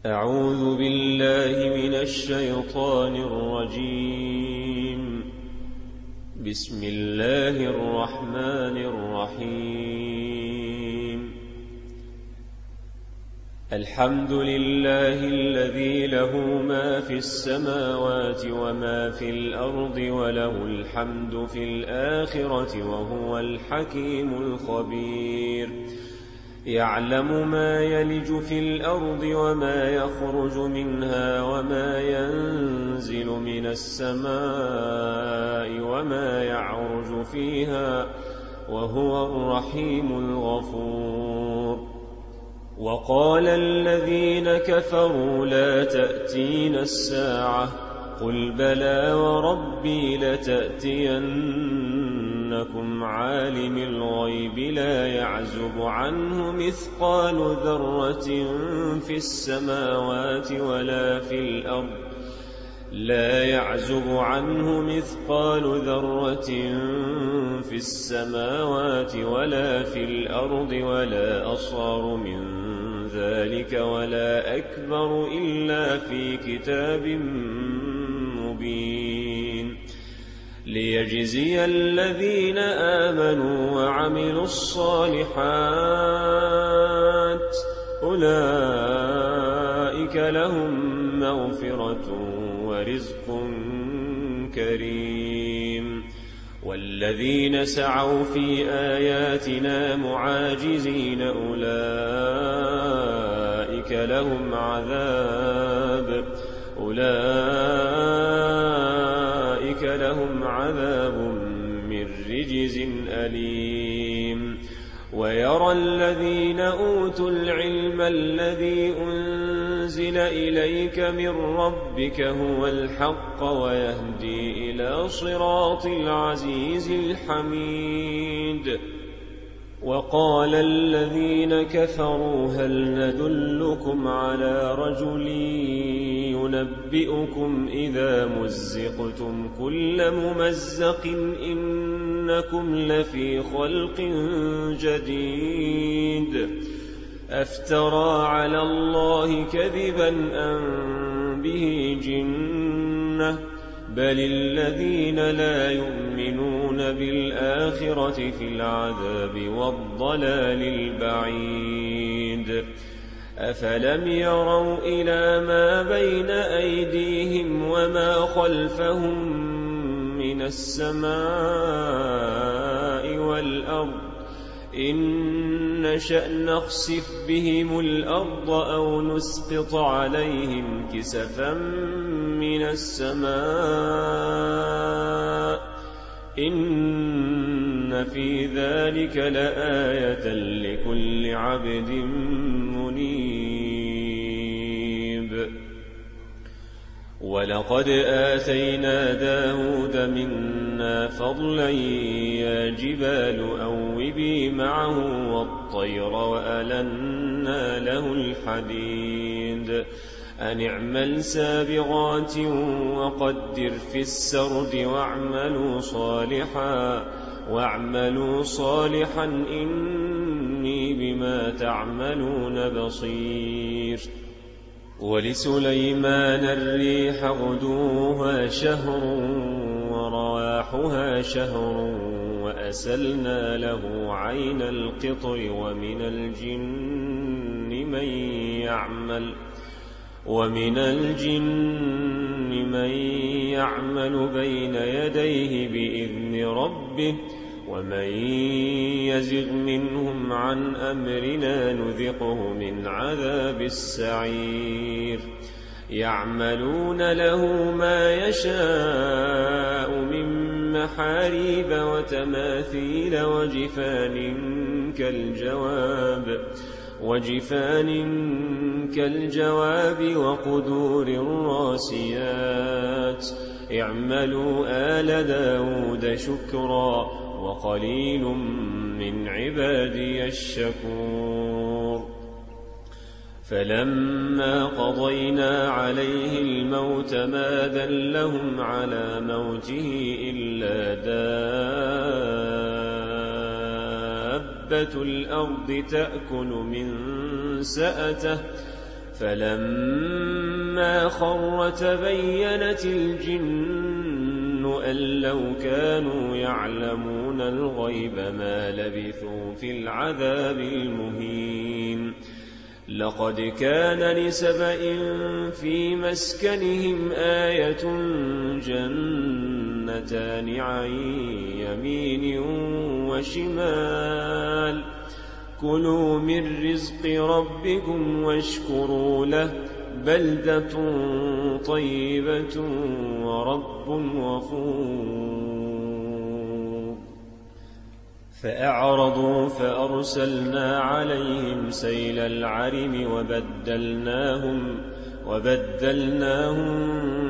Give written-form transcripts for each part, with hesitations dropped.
أعوذ بالله من الشيطان الرجيم. بسم الله الرحمن الرحيم. الحمد لله الذي له ما في السماوات وما في الأرض وله الحمد في الآخرة وهو الحكيم الخبير. يعلم ما يلج في الأرض وما يخرج منها وما ينزل من السماء وما يعرج فيها وهو الرحيم الغفور. وقال الذين كفروا لا تأتينا الساعة قل بلى وربي لتأتينكم عالم الغيب لا يعزب عنه مثقال ذرة في السماوات ولا في الأرض ولا أصغر من ذلك ولا أكبر إلا في كتاب مبين. ليجزي الذين آمنوا وعملوا الصالحات أولئك لهم مغفرة ورزق كريم. والذين سعوا في آياتنا معاجزين أولئك لهم عذاب من رجز أليم. ويرى الذين أوتوا العلم الذي أنزل إليك من ربك هو الحق ويهدي إلى صراط العزيز الحميد. وقال الذين كفروا هل ندلكم على رجل ينبئكم إذا مزقتم كل ممزق إنكم لفي خلق جديد. أفترى على الله كذبا أم به جنة بل الذين لا يؤمنون بالآخرة في العذاب والضلال البعيد. أفلم يروا إلى ما بين أيديهم وما خلفهم من السماء والأرض إن نشأ نخسف بهم الأرض أو نسقط عليهم كسفا من السماء إن في ذلك لآية لكل عبد منيب. ولقد آتينا داود منا فضلا يا جبال أوبي معه والطير وألنا له الحديد أن اعمل سابغات وقدر في السرد واعملوا صالحا إني بما تعملون بصير. ولسليمان الريح غدوها شهر ورواحها شهر وأسلنا له عين القطر ومن الجن من يعمل بين يديه بإذن ربه ومن يزغ منهم عن أمرنا نذقه من عذاب السعير. يعملون له ما يشاء من محاريب وتماثيل وجفان كالجواب وقدور الراسيات. اعملوا آل داود شكرا وقليل من عبادي الشكور. فلما قضينا عليه الموت ما دلهم على موته إلا دابة الأرض تأكل من سأته فلما خر تبينت الجن أن لو كانوا يعلمون الغيب ما لبثوا في العذاب المهين. لقد كان لسبإ في مسكنهم آية جنتان عن يمين وشمال كلوا من رزق ربكم واشكروا له بلدة طيبة ورب غفور. فأعرضوا فأرسلنا عليهم سيل العرم وبدلناهم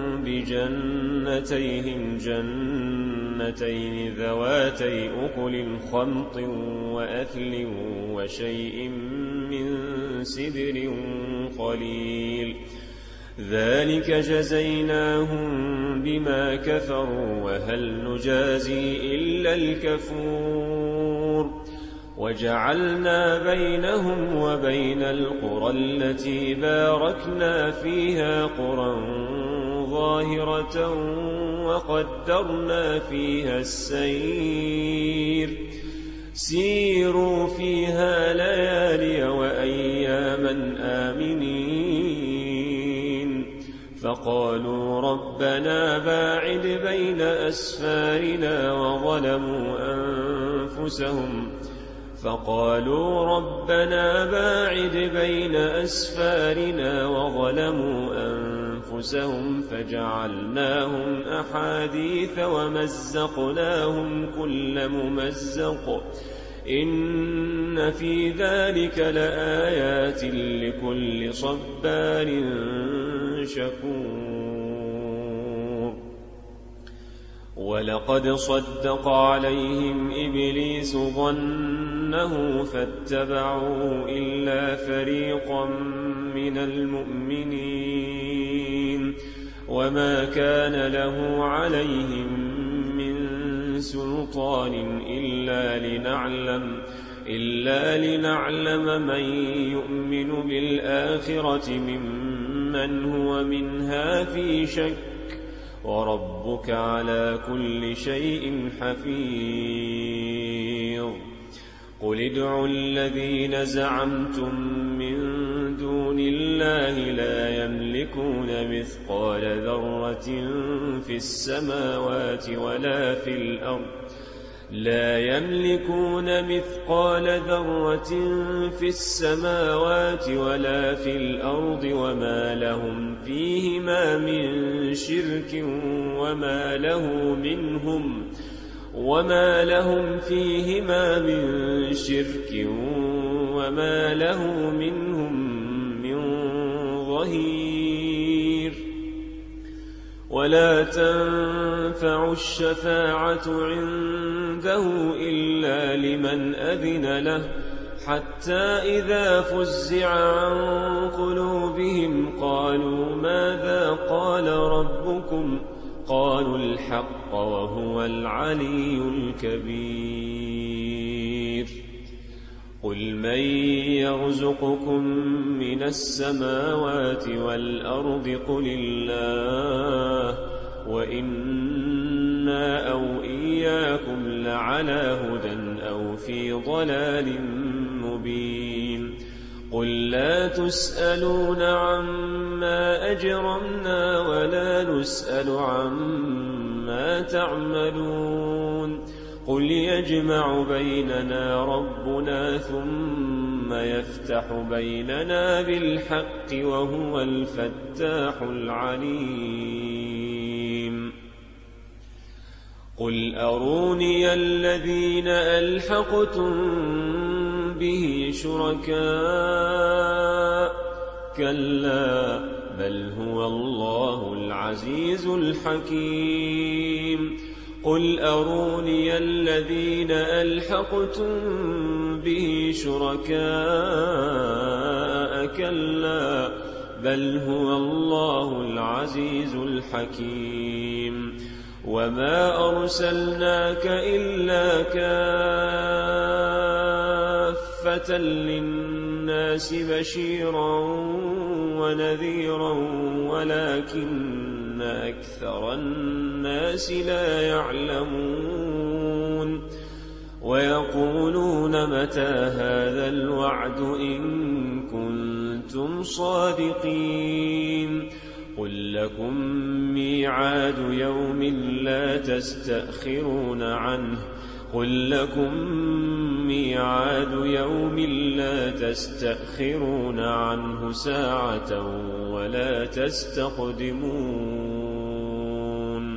بجنتيهم جنتين ذواتي أكل خمط وأثل وشيء من سدر قليل ذلك جزيناهم بما كفروا وهل نجازي إلا الكفور. وجعلنا بينهم وبين القرى التي باركنا فيها قرى ظاهرة وقدرنا فيها السير سيروا فيها ليالي وأياما آمنين. فقالوا ربنا باعد بين أسفارنا وظلموا أنفسهم فجعلناهم أحاديث ومزقناهم كل ممزق إن في ذلك لآيات لكل صبار شكور. ولقد صدق عليهم إبليس ظنه فاتبعوه إلا فريقا من المؤمنين وما كان له عليهم من سلطان إلا لنعلم من يؤمن بالآخرة ممن هو منها في شك وربك على كل شيء حفيظ. قل ادعوا الذين زعمتم من دون الله لا يملكون مثقال ذرة في السماوات ولا في الأرض وما لهم فيهما من شرك وما له منهم من ظهير. ولا تنفع الشفاعة عنده إلا لمن أذن له حتى إذا فزع عن قلوبهم قالوا ماذا قال ربكم قالوا الحق وهو العلي الكبير. قل من يرزقكم من السماوات والأرض قل الله وإنا أو إياكم لعلى هدى أو في ضلال مبين. قل لا تسألون عما أجرمنا ولا نسأل عما تعملون. قل يجمع بيننا ربنا ثم يفتح بيننا بالحق وهو الفتاح العليم. قل أروني الذين ألحقتم به شركاء كلا بل هو الله العزيز الحكيم. قل أروني الذين ألحقتم به شركاء كلا بل هو الله العزيز الحكيم. وما أرسلناك إلا كافة كافة للناس بشيرا ونذيرا ولكن أكثر الناس لا يعلمون ويقولون متى هذا الوعد إن كنتم صادقين قل لكم ميعاد يوم لا تستأخرون عنه ساعة ولا تستقدمون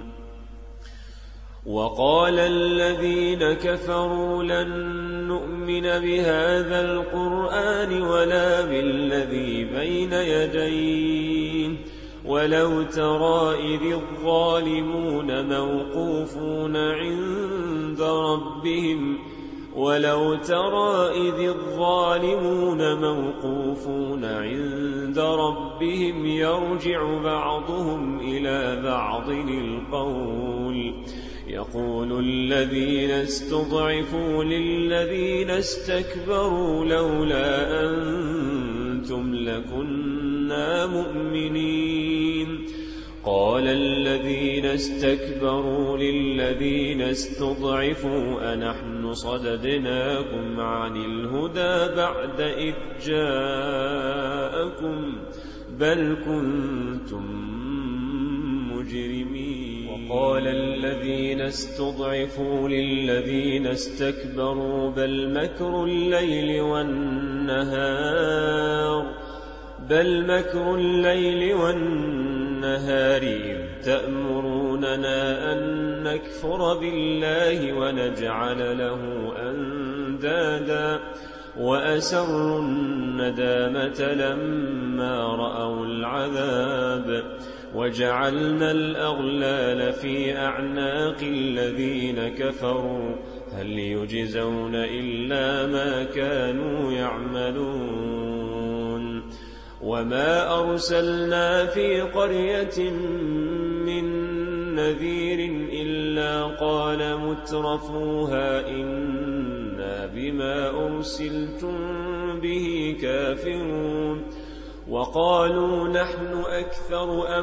وقال الذين كفروا لن نؤمن بهذا القرآن ولا بالذي بين يديه ولو ترى إذ الظالمون موقوفون عند ربهم يرجع بعضهم إلى بعض القول يقول الذين استضعفوا للذين استكبروا لولا أنتم لكنا مؤمنين قال الذين استكبروا للذين استضعفوا أنحن صددناكم عن الهدى بعد إذ جاءكم بل كنتم مجرمين وقال الذين استضعفوا للذين استكبروا بل مكر الليل والنهار إذ تأمروننا أن نكفر بالله ونجعل له أندادا وأسروا الندامة لما رأوا العذاب وجعلنا الأغلال في أعناق الذين كفروا هل يجزون إلا ما كانوا يعملون وما أرسلنا في قرية من نذير إلا قال مترفوها إنا بما أرسلتم به كافرون وقالوا نحن أكثر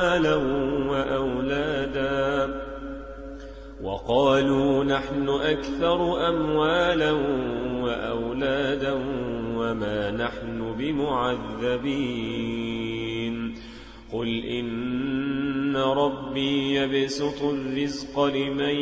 أموالا وأولادا وما نحن بمعذبين قل إن ربي يبسط الرزق لمن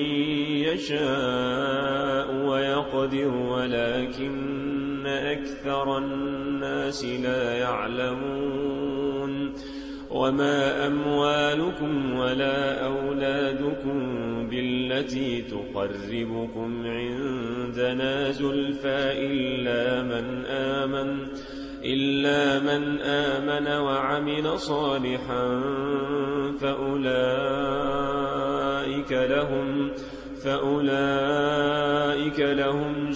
يشاء ويقدر ولكن أكثر الناس لا يعلمون وما أموالكم ولا أولادكم بالتي تقربكم عندنا زلفى إلا من آمن وعمل صالحا فأولئك لهم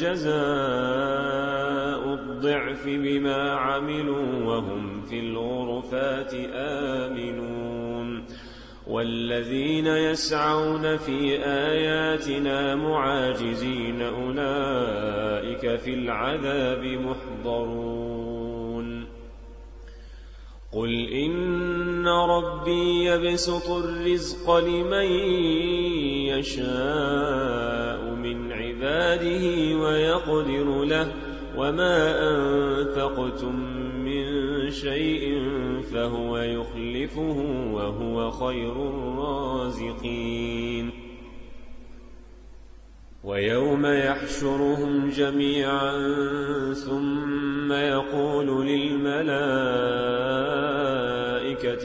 جزاء الضعف بما عملوا وهم في الغرفات آمنون والذين يسعون في آياتنا معاجزين أولئك في العذاب محضرون قل إن ربي يبسط الرزق لمن يشاء من عباده ويقدر له وما أنفقتم من شيء فهو يخلفه وهو خير الرازقين ويوم يحشرهم جميعا ثم يقول للملائكة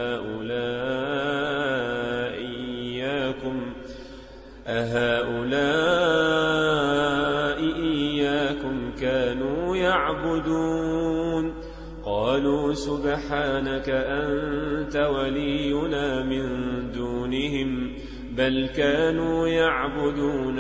أهؤلاء إياكم كانوا يعبدون قالوا سبحانك أنت ولينا من دونهم بل كانوا يعبدون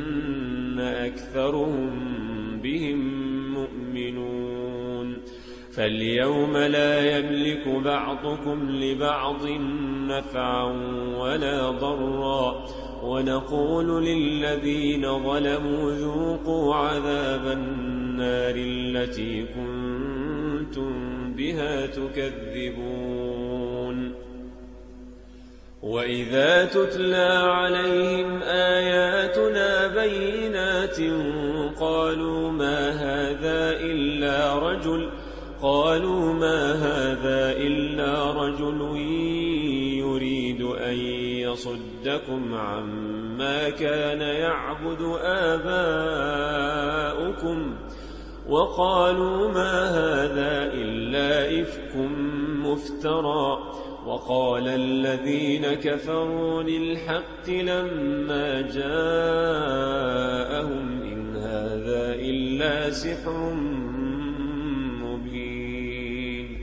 الجن أكثرهم بهم مؤمنون فاليوم لا يملك بعضكم لبعض نفعا ولا ضرا ونقول للذين ظلموا ذوقوا عذاب النار التي كنتم بها تكذبون وإذا تتلى عليهم آياتنا بينات قالوا ما هذا إلا رجل يريد أن يصدكم عما كان يعبد آباؤكم وقالوا ما هذا إلا إفك مفترى وقال الذين كفروا للحق لما جاءهم إن هذا إلا سحر مبين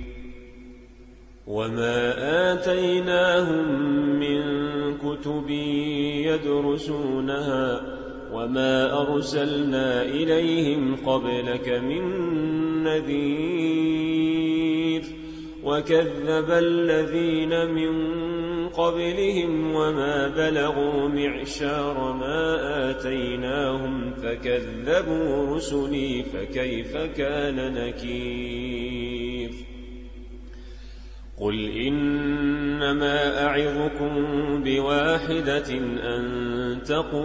وما آتيناهم من كتب يدرسونها وما أرسلنا إليهم قبلك من نذير وكذب الذين من قبلهم وما بلغوا معشار ما آتيناهم فكذبوا رسلي فكيف كان نكير قل إنما أعظكم بواحدة أن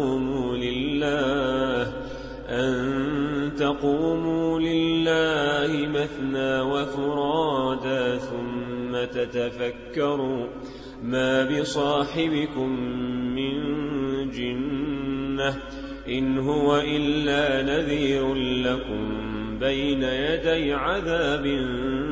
تقوموا لله مثنى وفرادا ثم تتفكروا ما بصاحبكم من جنة إن هو إلا نذير لكم بين يدي عذاب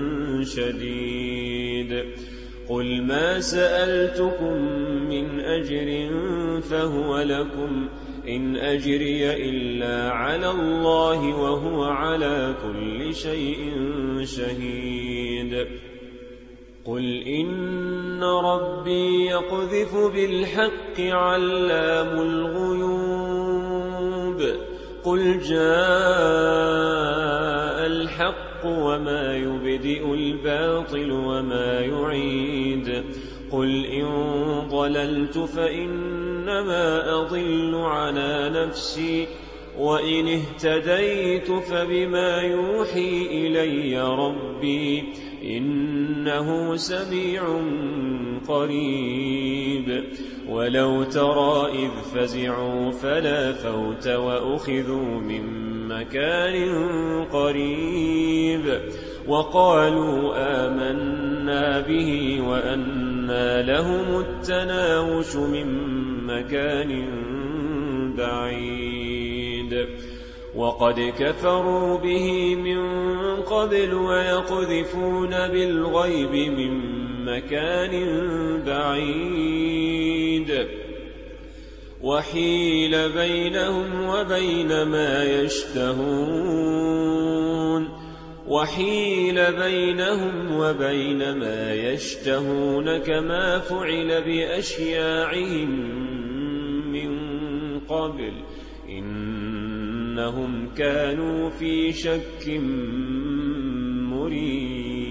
شديد قل ما سألتكم من أجر فهو لكم إن أجري إلا على الله وهو على كل شيء شهيد قل إن ربي يقذف بالحق علام الغيوب قل جاء الحق وما يبدئ الباطل وما يعيد قل إن ضللت فإنما أضل على نفسي وإن اهتديت فبما يوحي إلي ربي إنه سميع قريب ولو ترى إذ فزعوا فلا فوت وأخذوا من مكان قريب وقالوا آمنا به وأنى لهم التناوش من مكان بعيد وقد كفروا به من قبل ويقذفون بالغيب من مكان بعيد وحيل بينهم وبين ما يشتهون كما فعل بأشياعهم من قبل إنهم كانوا في شك مريب